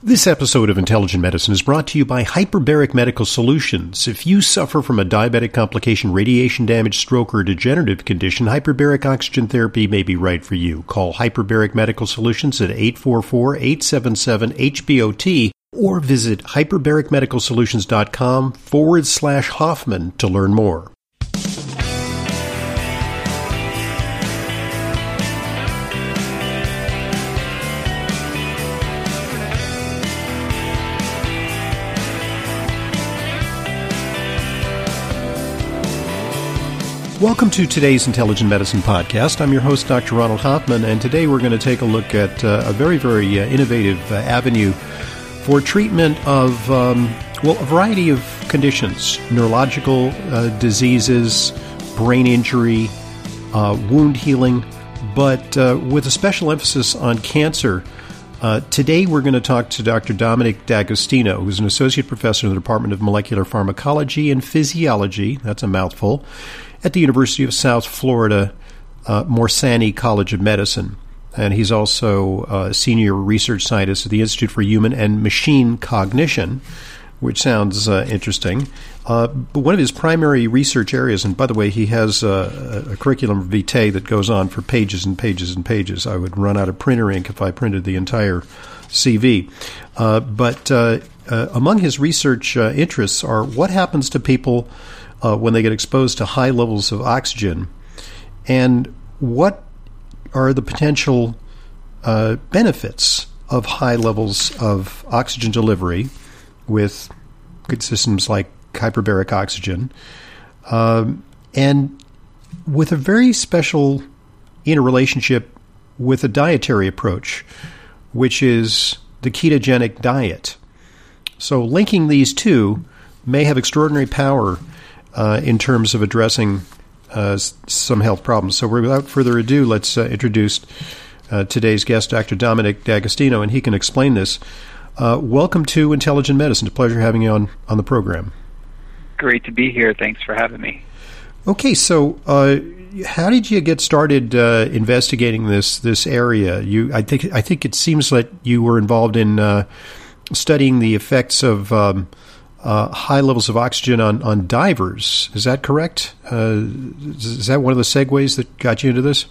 This episode of Intelligent Medicine is brought to you by Hyperbaric Medical Solutions. If you suffer from a diabetic complication, radiation damage, stroke, or degenerative condition, hyperbaric oxygen therapy may be right for you. Call Hyperbaric Medical Solutions at 844-877-HBOT or visit hyperbaricmedicalsolutions.com/Hoffman to learn more. Welcome to today's Intelligent Medicine podcast. I'm your host, Dr. Ronald Hoffman, and today we're going to take a look at a very innovative avenue for treatment of, a variety of conditions, neurological diseases, brain injury, wound healing, but with a special emphasis on cancer. Today we're going to talk to Dr. Dominic D'Agostino, who's an associate professor in the Department of Molecular Pharmacology and Physiology, that's a mouthful, at the University of South Florida, Morsani College of Medicine. And he's also a senior research scientist at the Institute for Human and Machine Cognition, which sounds interesting. But one of his primary research areas, and by the way, he has a curriculum vitae that goes on for pages and pages and pages. I would run out of printer ink if I printed the entire CV. But among his research interests are what happens to people when they get exposed to high levels of oxygen, and what are the potential benefits of high levels of oxygen delivery with good systems like hyperbaric oxygen, and with a very special interrelationship with a dietary approach, which is the ketogenic diet. So linking these two may have extraordinary power in terms of addressing some health problems. So without further ado, let's introduce today's guest, Dr. Dominic D'Agostino, and he can explain this. Welcome to Intelligent Medicine. It's a pleasure having you on the program. Great to be here. Thanks for having me. Okay, so how did you get started investigating this area? I think it seems that you were involved in studying the effects of high levels of oxygen on divers. Is that correct? Is that one of the segues that got you into this?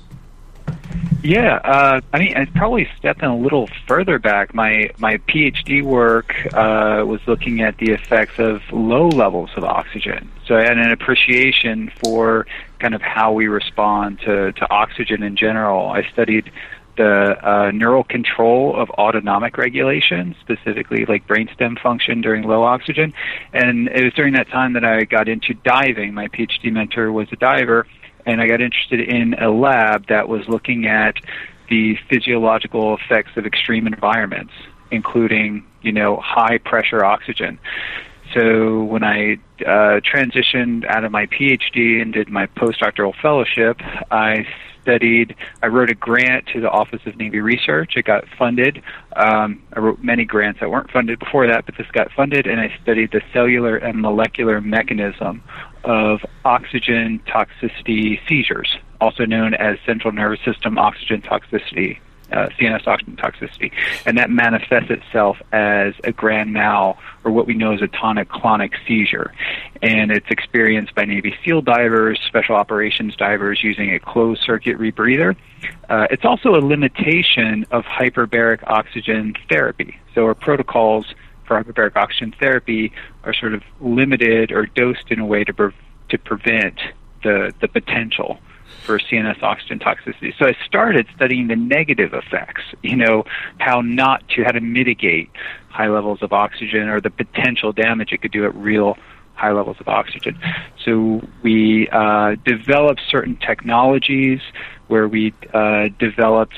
Yeah, I'd probably step in a little further back. My PhD work was looking at the effects of low levels of oxygen. So I had an appreciation for kind of how we respond to oxygen in general. I studied the neural control of autonomic regulation, specifically like brainstem function during low oxygen. And it was during that time that I got into diving. My PhD mentor was a diver, and I got interested in a lab that was looking at the physiological effects of extreme environments, including, high pressure oxygen. So when I transitioned out of my PhD and did my postdoctoral fellowship, I wrote a grant to the Office of Navy Research. It got funded. I wrote many grants that weren't funded before that, but this got funded, and I studied the cellular and molecular mechanism of oxygen toxicity seizures, also known as central nervous system oxygen toxicity, CNS oxygen toxicity. And that manifests itself as a grand mal, or what we know as a tonic-clonic seizure. And it's experienced by Navy SEAL divers, special operations divers using a closed-circuit rebreather. It's also a limitation of hyperbaric oxygen therapy. So our protocols for hyperbaric oxygen therapy are sort of limited or dosed in a way to prevent the potential for CNS oxygen toxicity. So I started studying the negative effects, how to mitigate high levels of oxygen or the potential damage it could do at real high levels of oxygen. So we developed certain technologies where we developed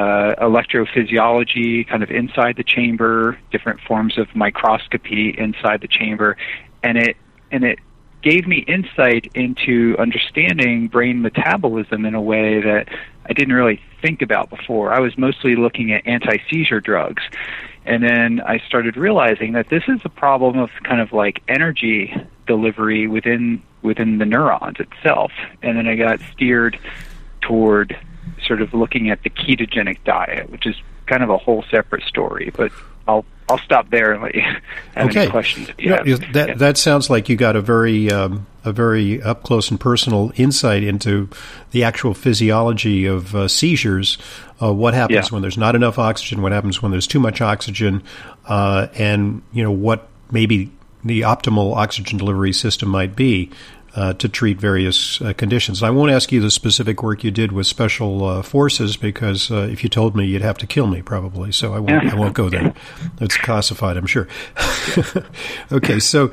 electrophysiology kind of inside the chamber, different forms of microscopy inside the chamber, and it gave me insight into understanding brain metabolism in a way that I didn't really think about before. I was mostly looking at anti-seizure drugs. And then I started realizing that this is a problem of kind of like energy delivery within the neurons itself. And then I got steered toward sort of looking at the ketogenic diet, which is kind of a whole separate story, but I'll I'll stop there and let you have any questions if you have. That sounds like you got a very up close and personal insight into the actual physiology of seizures. What happens when there's not enough oxygen? What happens when there's too much oxygen? And what maybe the optimal oxygen delivery system might be to treat various conditions. I won't ask you the specific work you did with special forces because if you told me, you'd have to kill me probably. So I won't go there. It's classified, I'm sure. Okay, so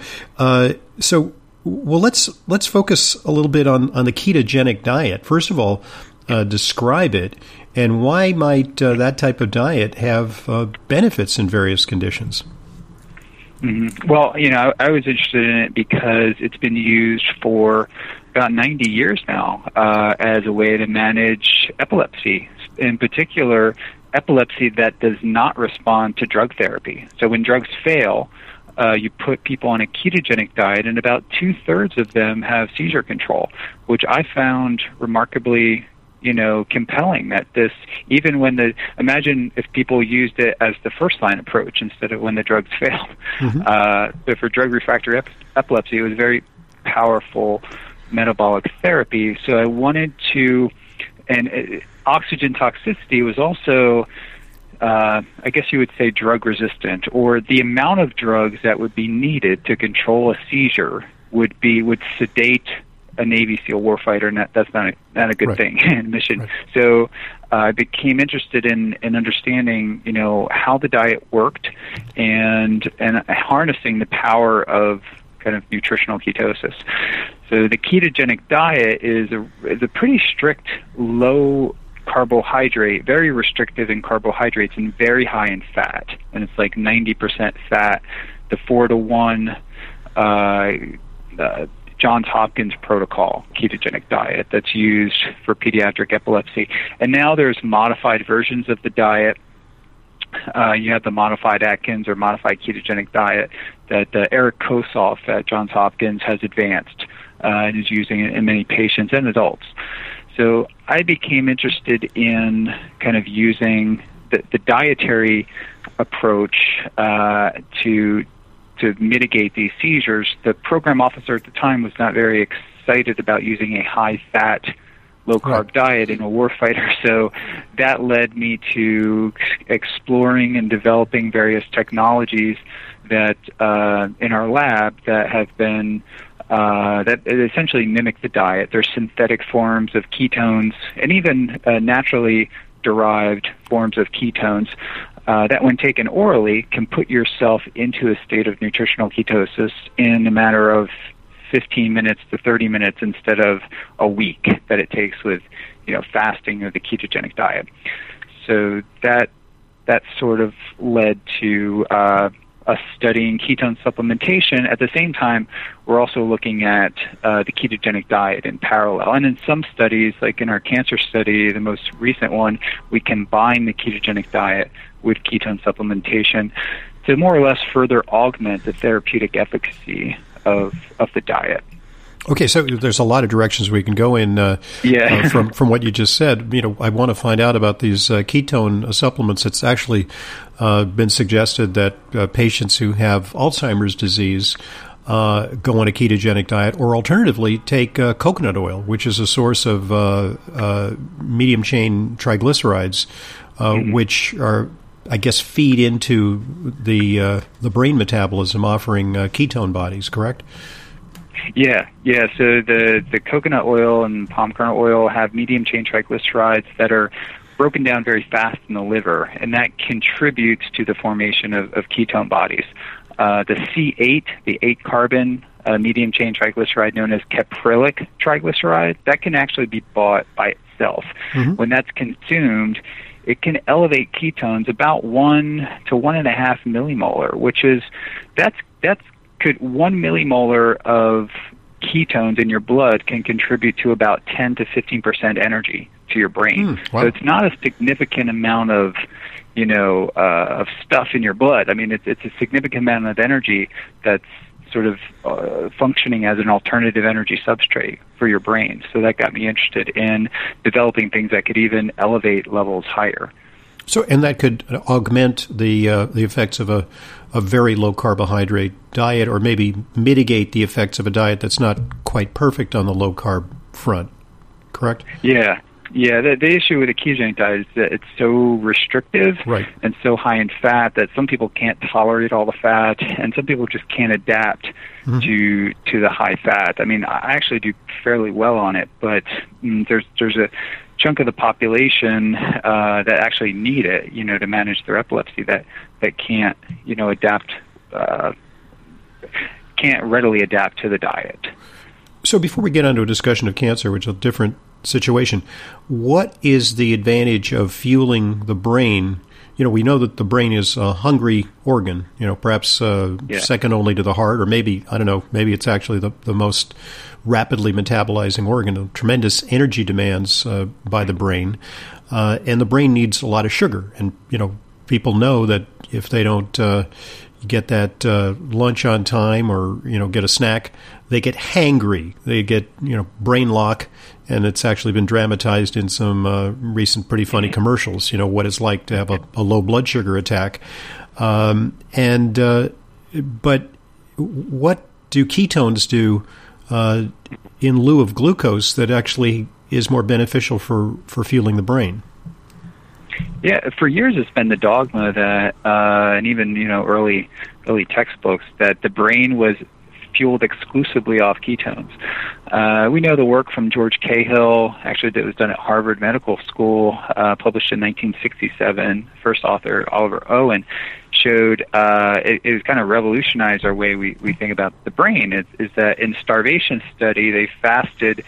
let's focus a little bit on the ketogenic diet. First of all, describe it, and why might that type of diet have benefits in various conditions? Mm-hmm. Well, I was interested in it because it's been used for about 90 years now as a way to manage epilepsy, in particular epilepsy that does not respond to drug therapy. So when drugs fail, you put people on a ketogenic diet, and about 2/3 of them have seizure control, which I found remarkably compelling. That this, even when imagine if people used it as the first line approach instead of when the drugs failed. Mm-hmm. So for drug refractory epilepsy, it was very powerful metabolic therapy. So I wanted to, and oxygen toxicity was also, I guess you would say, drug resistant, or the amount of drugs that would be needed to control a seizure would sedate a Navy SEAL warfighter, and that's not a good thing in mission. Right. So I became interested in understanding, how the diet worked and harnessing the power of kind of nutritional ketosis. So the ketogenic diet is a pretty strict, low carbohydrate, very restrictive in carbohydrates and very high in fat. And it's like 90% fat, the 4-to-1 Johns Hopkins protocol ketogenic diet that's used for pediatric epilepsy. And now there's modified versions of the diet. You have the modified Atkins or modified ketogenic diet that Eric Kosoff at Johns Hopkins has advanced and is using it in many patients and adults. So I became interested in kind of using the dietary approach to mitigate these seizures. The program officer at the time was not very excited about using a high-fat, low-carb diet in a warfighter, so that led me to exploring and developing various technologies that in our lab that have been that essentially mimic the diet. They're synthetic forms of ketones and even naturally derived forms of ketones that when taken orally can put yourself into a state of nutritional ketosis in a matter of 15 minutes to 30 minutes instead of a week that it takes with fasting or the ketogenic diet. So that sort of led to us studying ketone supplementation. At the same time, we're also looking at the ketogenic diet in parallel. And in some studies, like in our cancer study, the most recent one, we combine the ketogenic diet with ketone supplementation to more or less further augment the therapeutic efficacy of the diet. Okay, so there's a lot of directions we can go in from what you just said. I want to find out about these ketone supplements. It's actually been suggested that patients who have Alzheimer's disease go on a ketogenic diet, or alternatively take coconut oil, which is a source of medium-chain triglycerides, which are, I guess, feed into the brain metabolism, offering ketone bodies, correct? Yeah. So the coconut oil and palm kernel oil have medium-chain triglycerides that are broken down very fast in the liver, and that contributes to the formation of ketone bodies. The C8, the 8-carbon medium-chain triglyceride known as caprylic triglyceride, that can actually be bought by itself. Mm-hmm. When that's consumed, it can elevate ketones about 1 to 1.5 millimolar, which is that's 1 millimolar of ketones in your blood can contribute to about 10 to 15% energy to your brain. Wow. So it's not a significant amount of of stuff in your blood. I mean, it's a significant amount of energy that's sort of functioning as an alternative energy substrate for your brain. So that got me interested in developing things that could even elevate levels higher. So, and that could augment the effects of a very low carbohydrate diet, or maybe mitigate the effects of a diet that's not quite perfect on the low carb front. Correct? Yeah. The issue with a ketogenic diet is that it's so restrictive, right, and so high in fat that some people can't tolerate all the fat, and some people just can't adapt to the high fat. I mean, I actually do fairly well on it, but there's a chunk of the population that actually need it, to manage their epilepsy, that can't, adapt, can't readily adapt to the diet. So before we get onto a discussion of cancer, which is a different situation, what is the advantage of fueling the brain? We know that the brain is a hungry organ, perhaps second only to the heart, or maybe, I don't know, maybe it's actually the most rapidly metabolizing organ, tremendous energy demands by the brain. And the brain needs a lot of sugar. And, people know that if they don't get that lunch on time, or, get a snack, they get hangry. They get, brain lock. And it's actually been dramatized in some recent pretty funny commercials, what it's like to have a low blood sugar attack. But what do ketones do in lieu of glucose that actually is more beneficial for fueling the brain? Yeah, for years it's been the dogma that, and even, early textbooks, that the brain was fueled exclusively off ketones. We know the work from George Cahill, actually that was done at Harvard Medical School, published in 1967. First author, Oliver Owen, showed it kind of revolutionized our way we think about the brain. Is that in starvation study, they fasted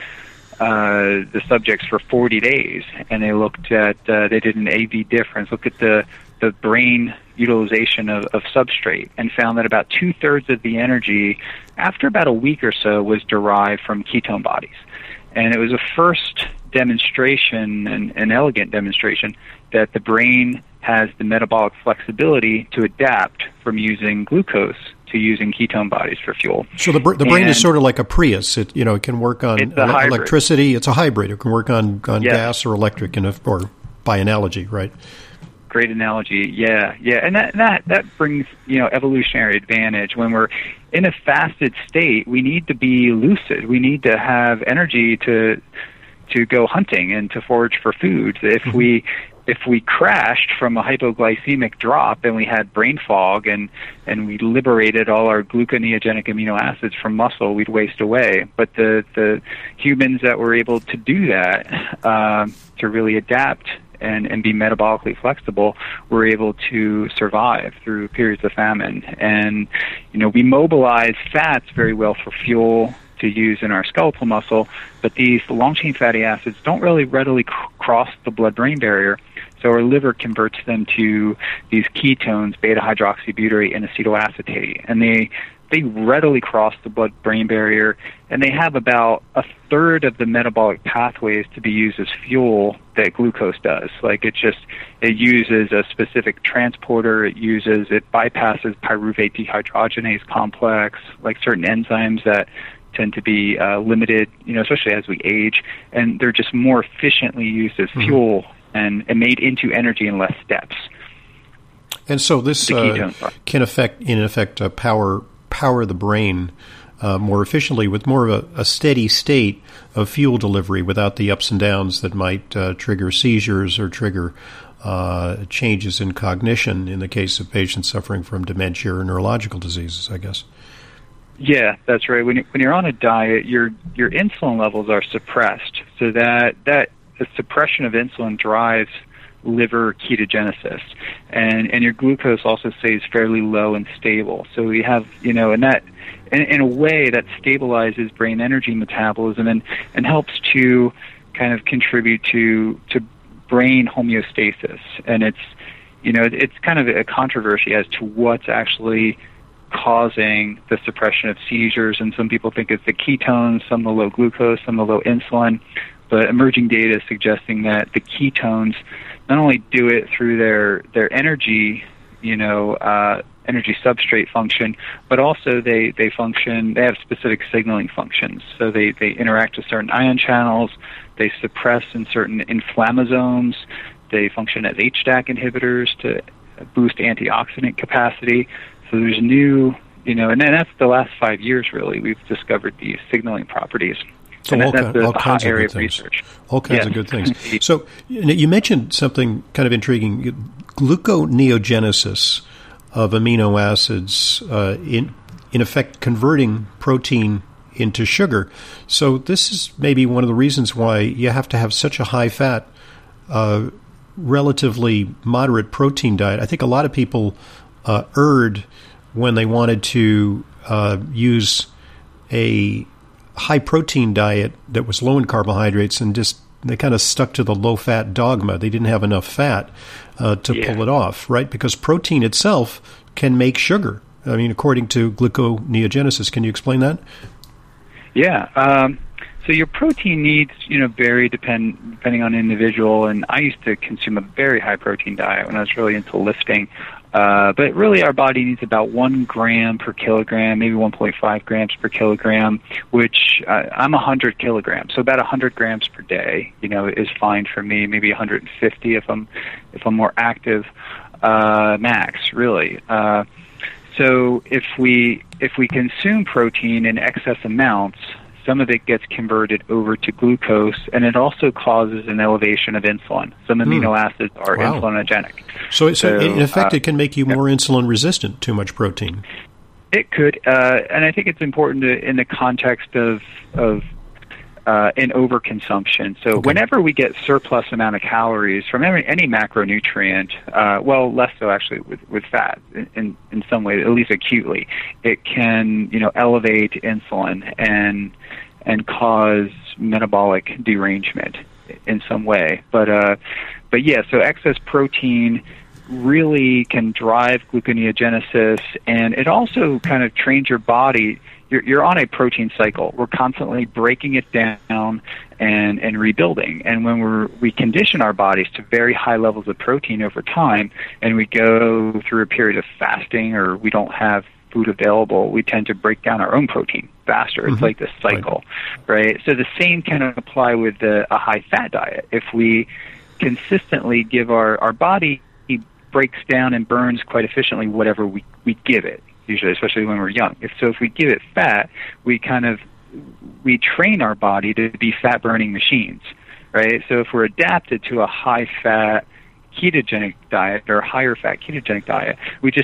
the subjects for 40 days, and they looked at, they did an AV difference, look at the brain utilization of substrate, and found that about 2/3 of the energy after about a week or so was derived from ketone bodies. And it was a first demonstration, an elegant demonstration, that the brain has the metabolic flexibility to adapt from using glucose to using ketone bodies for fuel. So the brain is sort of like a Prius. It can work on electricity. It's a hybrid. It can work on gas or electric, or by analogy, right? Great analogy. Yeah, and that brings evolutionary advantage. When we're in a fasted state, we need to be lucid. We need to have energy to go hunting and to forage for food. If we crashed from a hypoglycemic drop and we had brain fog and we liberated all our gluconeogenic amino acids from muscle, we'd waste away. But the humans that were able to do that, to really adapt and be metabolically flexible, were able to survive through periods of famine. And, we mobilize fats very well for fuel to use in our skeletal muscle, but these long-chain fatty acids don't really readily cross the blood-brain barrier, so our liver converts them to these ketones, beta-hydroxybutyrate and acetoacetate, and they readily cross the blood-brain barrier, and they have about 1/3 of the metabolic pathways to be used as fuel that glucose does. Like it uses a specific transporter, it bypasses pyruvate dehydrogenase complex, like certain enzymes that tend to be limited, especially as we age, and they're just more efficiently used as fuel and made into energy in less steps. And so this can power the brain more efficiently with more of a steady state of fuel delivery without the ups and downs that might trigger seizures or trigger changes in cognition in the case of patients suffering from dementia or neurological diseases, I guess. Yeah, that's right. When you're on a diet, your insulin levels are suppressed, so that the suppression of insulin drives liver ketogenesis, and your glucose also stays fairly low and stable. So we have, and that in a way that stabilizes brain energy metabolism and helps to kind of contribute to brain homeostasis. And it's kind of a controversy as to what's actually causing the suppression of seizures, and some people think it's the ketones, some the low glucose, some the low insulin, but emerging data is suggesting that the ketones not only do it through their energy, energy substrate function, but also they have specific signaling functions. So they interact with certain ion channels, they suppress in certain inflammasomes, They function as HDAC inhibitors to boost antioxidant capacity. So there's new, and then that's the last 5 years, really, we've discovered these signaling properties. So that's all the kinds hot area of good things. research. All kinds of good things. So you mentioned something kind of intriguing, gluconeogenesis of amino acids, in effect converting protein into sugar. So this is maybe one of the reasons why you have to have such a high-fat, relatively moderate protein diet. I think a lot of people erred when they wanted to use a high-protein diet that was low in carbohydrates, and just they kind of stuck to the low-fat dogma. They didn't have enough fat to pull it off, right? Because protein itself can make sugar. I mean, according to gluconeogenesis. Can you explain that? Yeah. So your protein needs, vary depending on individual. And I used to consume a very high protein diet when I was really into lifting. But really, our body needs about 1 gram per kilogram, maybe 1.5 grams per kilogram, which I'm 100 kilograms, so about 100 grams per day, is fine for me. Maybe 150 if I'm more active, max, really. So if we consume protein in excess amounts, some of it gets converted over to glucose, and it also causes an elevation of insulin. Some amino acids are insulinogenic. So in effect, it can make you more insulin resistant, too much protein. It could, and I think it's important in the context of in overconsumption. So whenever we get surplus amount of calories from any macronutrient, less so actually with fat in some way, at least acutely, it can elevate insulin and cause metabolic derangement in some way. But yeah, so excess protein really can drive gluconeogenesis, and it also kind of trains your body. You're on a protein cycle. We're constantly breaking it down and rebuilding. And when we condition our bodies to very high levels of protein over time, and we go through a period of fasting or we don't have food available, we tend to break down our own protein faster. It's like this cycle, right? So the same can apply with a high-fat diet. If we consistently give our body breaks down and burns quite efficiently whatever we give it, usually, especially when we're young. If we give it fat, we train our body to be fat-burning machines, right? So if we're adapted to a high-fat ketogenic diet or higher-fat ketogenic diet,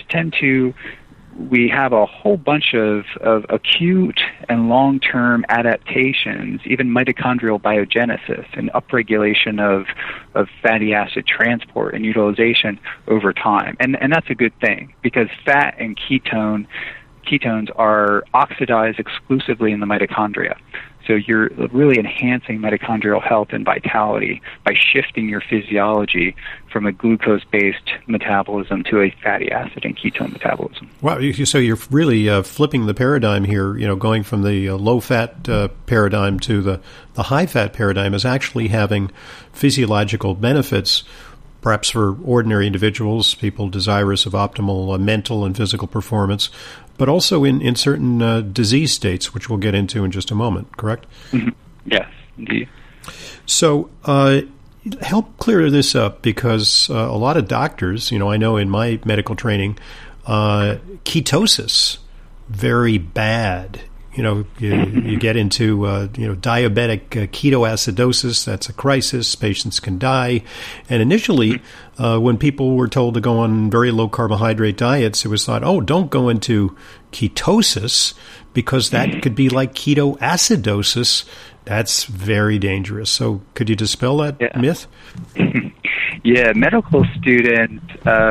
we have a whole bunch of acute and long-term adaptations, even mitochondrial biogenesis and upregulation of fatty acid transport and utilization over time. And that's a good thing, because fat and ketones are oxidized exclusively in the mitochondria. So you're really enhancing mitochondrial health and vitality by shifting your physiology from a glucose-based metabolism to a fatty acid and ketone metabolism. Wow! So you're really flipping the paradigm here. Going from the low-fat paradigm to the high-fat paradigm is actually having physiological benefits, perhaps for ordinary individuals, people desirous of optimal mental and physical performance, but also in certain disease states, which we'll get into in just a moment, correct? Mm-hmm. Yes, indeed. So help clear this up, because a lot of doctors, I know in my medical training, ketosis, very bad. You get into diabetic ketoacidosis. That's a crisis. Patients can die. And initially, when people were told to go on very low carbohydrate diets, it was thought, don't go into ketosis, because that could be like ketoacidosis. That's very dangerous. So could you dispel that myth? Yeah, medical students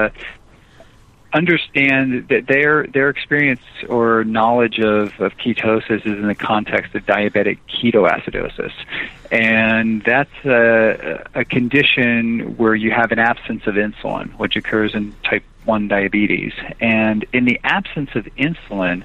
understand that their experience or knowledge of ketosis is in the context of diabetic ketoacidosis. And that's a condition where you have an absence of insulin, which occurs in type 1 diabetes. And in the absence of insulin,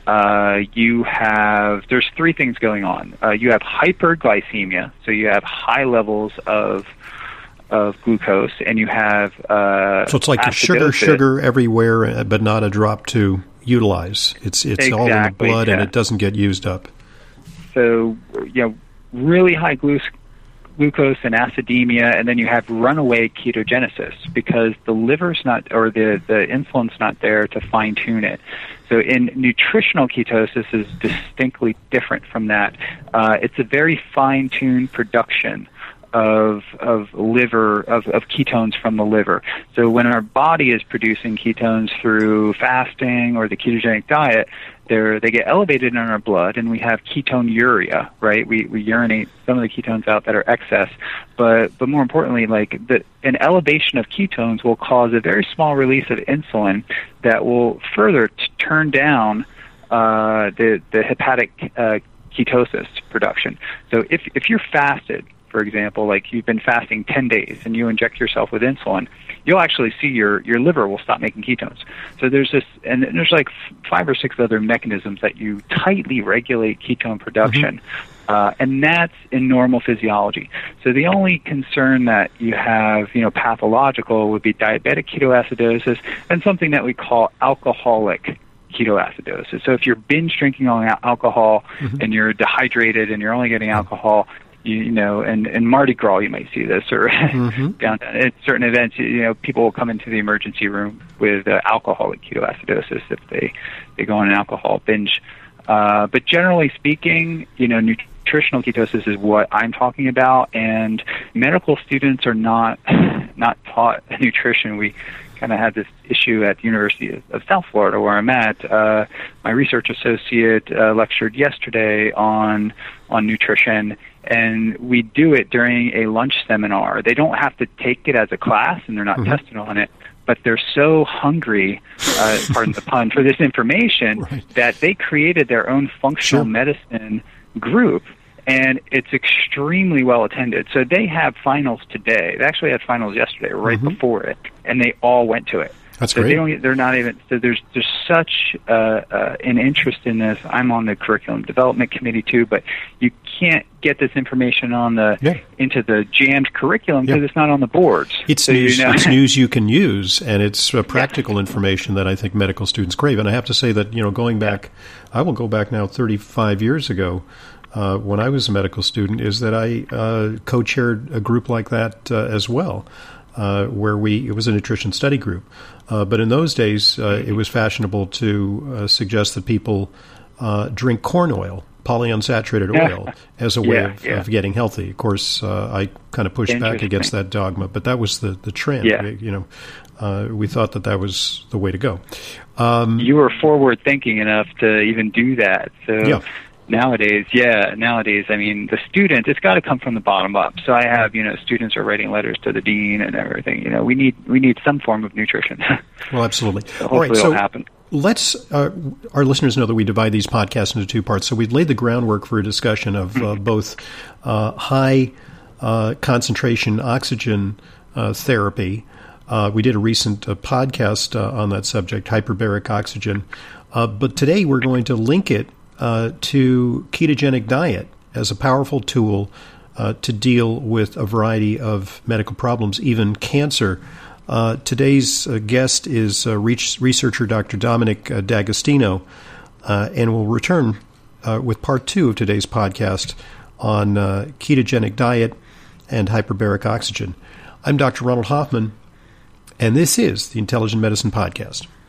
there's 3 things going on. You have hyperglycemia, so you have high levels of glucose, and you have so it's like sugar everywhere, but not a drop to utilize. It's exactly all in the blood, and it doesn't get used up. So really high glucose and acidemia, and then you have runaway ketogenesis because the liver's not, or the insulin's not there to fine-tune it. So in nutritional ketosis is distinctly different from that. It's a very fine-tuned production of ketones from the liver. So when our body is producing ketones through fasting or the ketogenic diet, they get elevated in our blood, and we have ketonuria, right? We urinate some of the ketones out that are excess, but more importantly, like an elevation of ketones will cause a very small release of insulin that will further turn down the hepatic ketosis production. So if you're fasted, for example, like you've been fasting 10 days and you inject yourself with insulin, you'll actually see your liver will stop making ketones. So there's like 5 or 6 other mechanisms that you tightly regulate ketone production, and that's in normal physiology. So the only concern that you have, pathological would be diabetic ketoacidosis and something that we call alcoholic ketoacidosis. So if you're binge drinking on alcohol and you're dehydrated and you're only getting alcohol, and Mardi Gras, you might see this, or down at certain events, people will come into the emergency room with alcoholic ketoacidosis if they go on an alcohol binge. But generally speaking, nutritional ketosis is what I'm talking about, and medical students are not taught nutrition. We kind of had this issue at the University of South Florida, where I'm at. My research associate lectured yesterday on nutrition, and we do it during a lunch seminar. They don't have to take it as a class, and they're not tested on it, but they're so hungry, pardon the pun, for this information that they created their own functional medicine group, and it's extremely well attended. So they have finals today. They actually had finals yesterday, right before it, and they all went to it. That's so great. They're not even. So there's such an interest in this. I'm on the curriculum development committee too, but you can't get this information on into the jammed curriculum because it's not on the boards. It's news. It's news you can use, and it's practical information that I think medical students crave. And I have to say that going back, I will go back now 35 years ago. When I was a medical student, is that I co-chaired a group like that as well, where it was a nutrition study group. But in those days, it was fashionable to suggest that people drink corn oil, polyunsaturated oil, as a way of getting healthy. Of course, I kind of pushed back against that dogma, but that was the trend. We thought that was the way to go. You were forward-thinking enough to even do that. So. Nowadays, I mean, the student, it's got to come from the bottom up. So I have, students are writing letters to the dean and everything. We need some form of nutrition. Well, absolutely. So hopefully it'll happen. Let's, our listeners know that we divide these podcasts into 2 parts. So we've laid the groundwork for a discussion of both high concentration oxygen therapy. We did a recent podcast on that subject, hyperbaric oxygen. But today we're going to link it to ketogenic diet as a powerful tool to deal with a variety of medical problems, even cancer. Today's guest is researcher Dr. Dominic D'Agostino, and we'll return with part 2 of today's podcast on ketogenic diet and hyperbaric oxygen. I'm Dr. Ronald Hoffman, and this is the Intelligent Medicine Podcast.